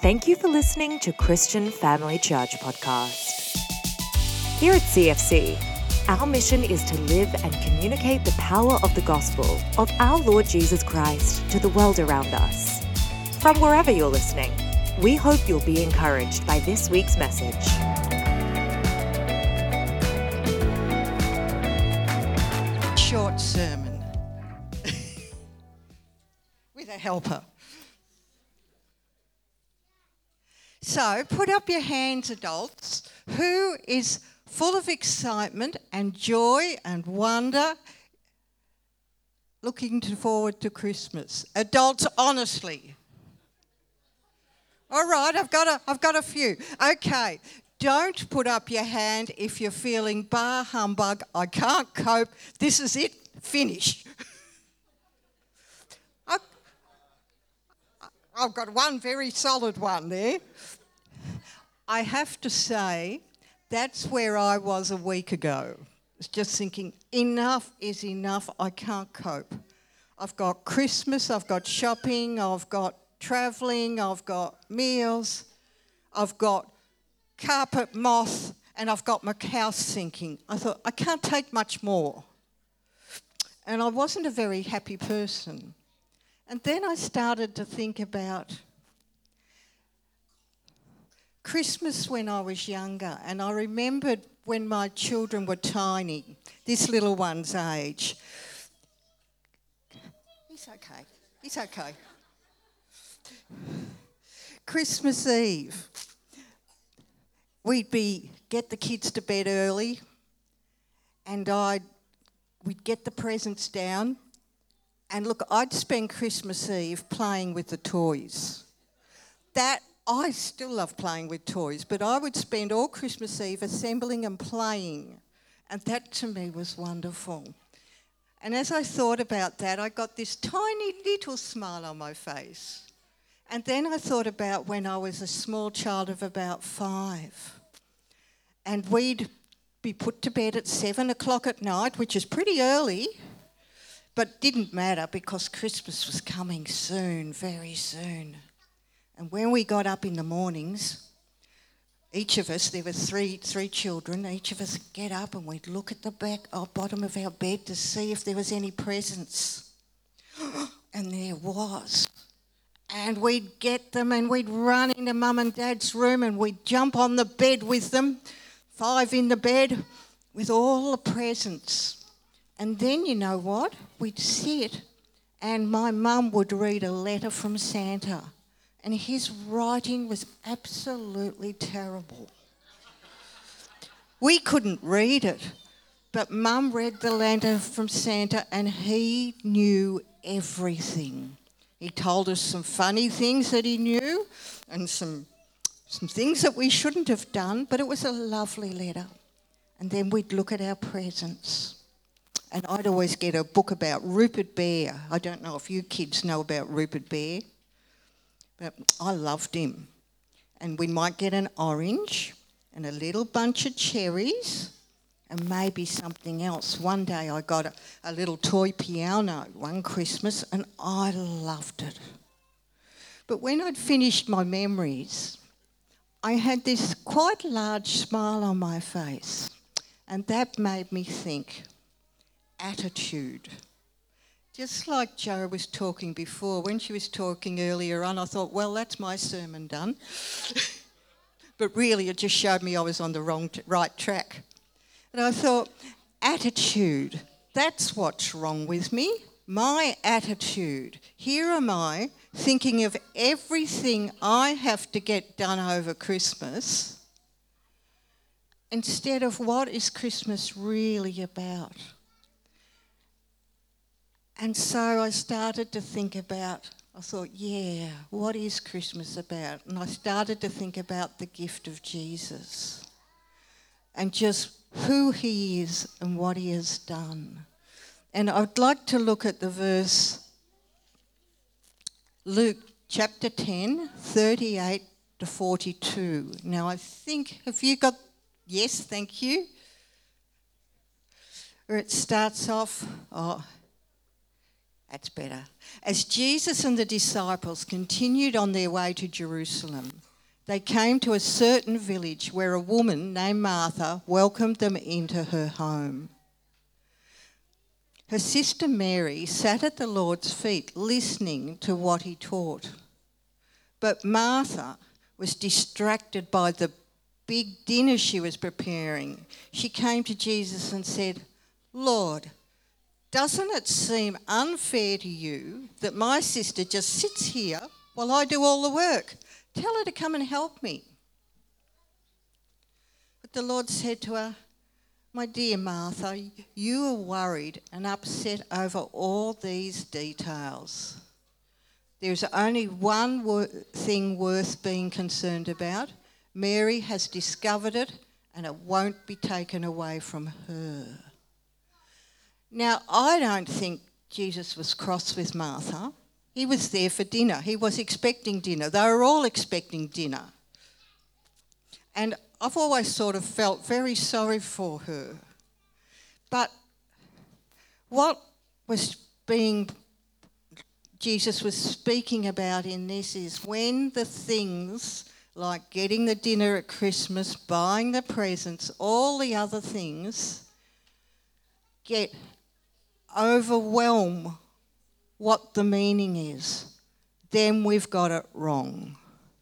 Thank you for listening to Christian Family Church Podcast. Here at CFC, our mission is to live and communicate the power of the gospel of our Lord Jesus Christ to the world around us. From wherever you're listening, we hope you'll be encouraged by this week's message. Short sermon with a helper. So put up your hands, adults. Who is full of excitement and joy and wonder, looking forward to Christmas? Adults, honestly. All right, I've got a few. Okay, don't put up your hand if you're feeling bah humbug, I can't cope, this is it, finish. I've got one very solid one there. I have to say, that's where I was a week ago. I was just thinking, enough is enough, I can't cope. I've got Christmas, I've got shopping, I've got travelling, I've got meals, I've got carpet moth, and I've got my house sinking. I thought, I can't take much more. And I wasn't a very happy person. And then I started to think about Christmas when I was younger, and I remembered when my children were tiny, this little one's age. He's okay. Christmas Eve, we'd get the kids to bed early, and we'd get the presents down. And look, I'd spend Christmas Eve playing with the toys. I still love playing with toys, but I would spend all Christmas Eve assembling and playing. And that to me was wonderful. And as I thought about that, I got this tiny little smile on my face. And then I thought about when I was a small child of about 5. And we'd be put to bed at 7 o'clock at night, which is pretty early. But didn't matter because Christmas was coming soon, very soon. And when we got up in the mornings, each of us, there were three children, each of us would get up and we'd look at the bottom of our bed to see if there was any presents. And there was. And we'd get them and we'd run into Mum and Dad's room and we'd jump on the bed with them, 5 in the bed, with all the presents. And then you know what? We'd sit and my mum would read a letter from Santa and his writing was absolutely terrible. We couldn't read it, but Mum read the letter from Santa and he knew everything. He told us some funny things that he knew and some things that we shouldn't have done, but it was a lovely letter. And then we'd look at our presents. And I'd always get a book about Rupert Bear. I don't know if you kids know about Rupert Bear, but I loved him. And we might get an orange and a little bunch of cherries and maybe something else. One day I got a little toy piano one Christmas and I loved it. But when I'd finished my memories, I had this quite large smile on my face. And that made me think, attitude. Just like Jo was talking before, when she was talking earlier on, I thought, well, that's my sermon done. But really, it just showed me I was on the right track. And I thought, attitude, that's what's wrong with me. My attitude. Here am I thinking of everything I have to get done over Christmas instead of what is Christmas really about. And so I started to think about, I thought, yeah, what is Christmas about? And I started to think about the gift of Jesus and just who he is and what he has done. And I'd like to look at the verse, Luke chapter 10, 38 to 42. Now I think, have you got, yes, thank you. Where it starts off, That's better. As Jesus and the disciples continued on their way to Jerusalem, they came to a certain village where a woman named Martha welcomed them into her home. Her sister Mary sat at the Lord's feet listening to what he taught. But Martha was distracted by the big dinner she was preparing. She came to Jesus and said, "Lord, doesn't it seem unfair to you that my sister just sits here while I do all the work? Tell her to come and help me." But the Lord said to her, "My dear Martha, you are worried and upset over all these details. There's only one thing worth being concerned about. Mary has discovered it and it won't be taken away from her." Now, I don't think Jesus was cross with Martha. He was there for dinner. He was expecting dinner. They were all expecting dinner. And I've always sort of felt very sorry for her. But what Jesus was speaking about in this is when the things like getting the dinner at Christmas, buying the presents, all the other things overwhelm what the meaning is, then we've got it wrong.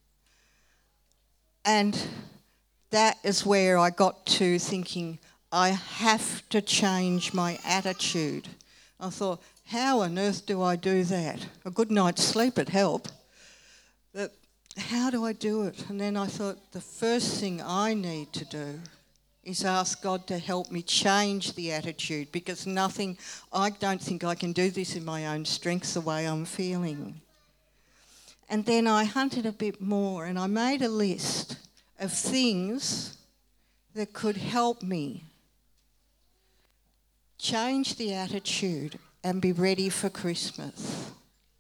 And that is where I got to thinking, I have to change my attitude. I thought, how on earth do I do that? A good night's sleep would help. But how do I do it? And then I thought, the first thing I need to do is ask God to help me change the attitude, because I don't think I can do this in my own strength the way I'm feeling. And then I hunted a bit more and I made a list of things that could help me change the attitude and be ready for Christmas.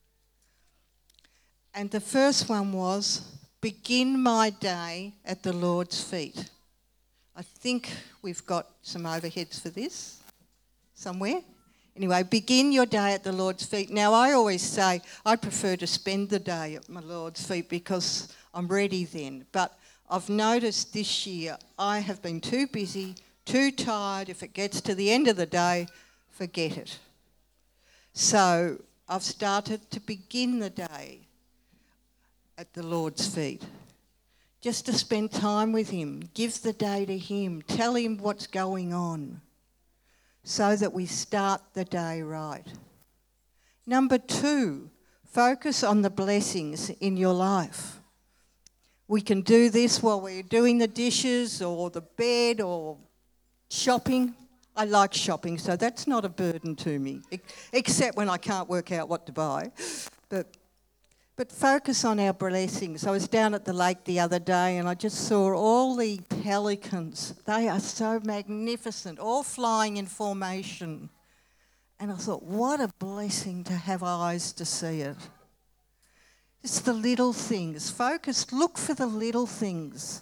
And the first one was, begin my day at the Lord's feet. I think we've got some overheads for this somewhere. Anyway, begin your day at the Lord's feet. Now, I always say I prefer to spend the day at my Lord's feet because I'm ready then. But I've noticed this year I have been too busy, too tired. If it gets to the end of the day, forget it. So I've started to begin the day at the Lord's feet, just to spend time with him, give the day to him, tell him what's going on, so that we start the day right. Number 2, focus on the blessings in your life. We can do this while we're doing the dishes or the bed or shopping. I like shopping, so that's not a burden to me, except when I can't work out what to buy. But focus on our blessings. I was down at the lake the other day and I just saw all the pelicans. They are so magnificent, all flying in formation. And I thought, what a blessing to have eyes to see it. It's the little things. Focus, look for the little things.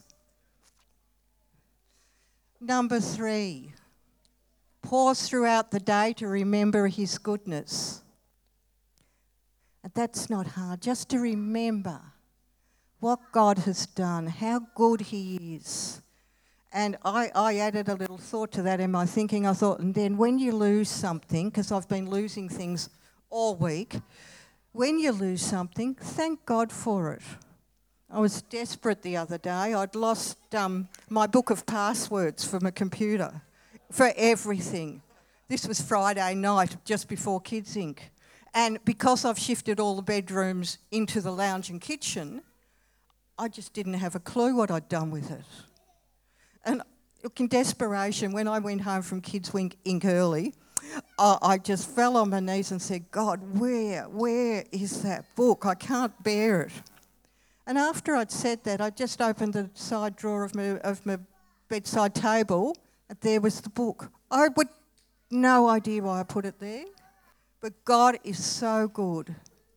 Number 3, pause throughout the day to remember his goodness. And that's not hard, just to remember what God has done, how good he is. And I added a little thought to that in my thinking. I thought, and then when you lose something, because I've been losing things all week, when you lose something, thank God for it. I was desperate the other day. I'd lost my book of passwords for my computer, for everything. This was Friday night, just before Kids Inc. And because I've shifted all the bedrooms into the lounge and kitchen, I just didn't have a clue what I'd done with it. And look, in desperation, when I went home from Kids Inc. early, I just fell on my knees and said, God, where is that book? I can't bear it. And after I'd said that, I just opened the side drawer of my bedside table, and there was the book. I had no idea why I put it there. But God is so good.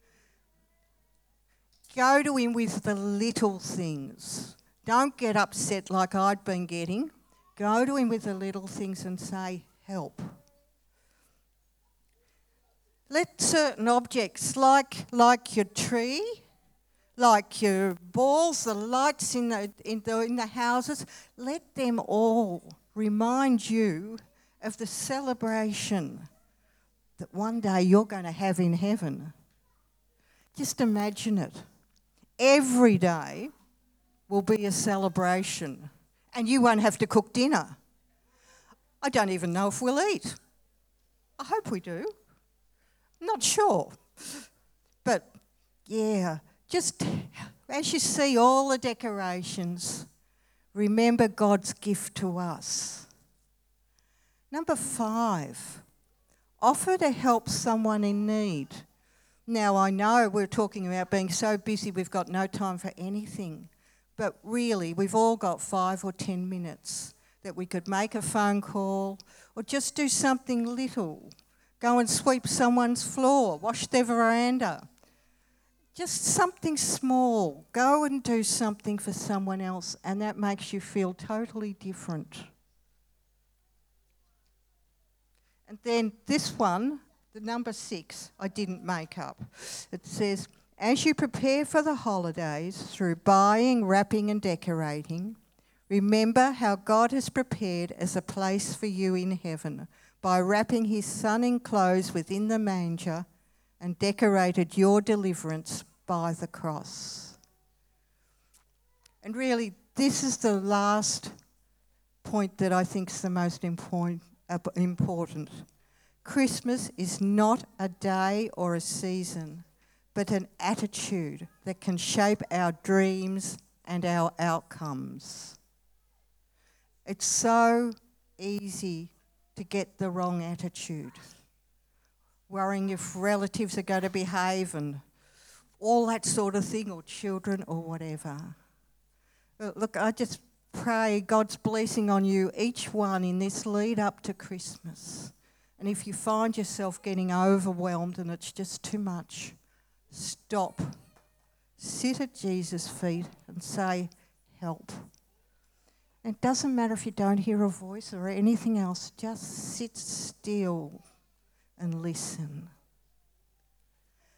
Go to him with the little things. Don't get upset like I'd been getting. Go to him with the little things and say, help. Let certain objects, like your tree, like your balls, the lights in the houses, let them all remind you of the celebration that one day you're going to have in heaven. Just imagine it. Every day will be a celebration, and you won't have to cook dinner. I don't even know if we'll eat. I hope we do. Not sure. But yeah, just as you see all the decorations, remember God's gift to us. Number 5, offer to help someone in need. Now, I know we're talking about being so busy we've got no time for anything, but really we've all got 5 or 10 minutes that we could make a phone call or just do something little. Go and sweep someone's floor, wash their veranda. Just something small. Go and do something for someone else, and that makes you feel totally different. And then this one, the number 6, I didn't make up. It says, as you prepare for the holidays through buying, wrapping and decorating, remember how God has prepared as a place for you in heaven by wrapping his Son in clothes within the manger and decorated your deliverance by the cross. And really, this is the last point that I think is the most important. Christmas is not a day or a season, but an attitude that can shape our dreams and our outcomes. It's so easy to get the wrong attitude, worrying if relatives are going to behave and all that sort of thing, or children or whatever. Look, I just pray God's blessing on you, each one, in this lead up to Christmas. And if you find yourself getting overwhelmed and it's just too much, stop. Sit at Jesus' feet and say, help. And it doesn't matter if you don't hear a voice or anything else, just sit still and listen.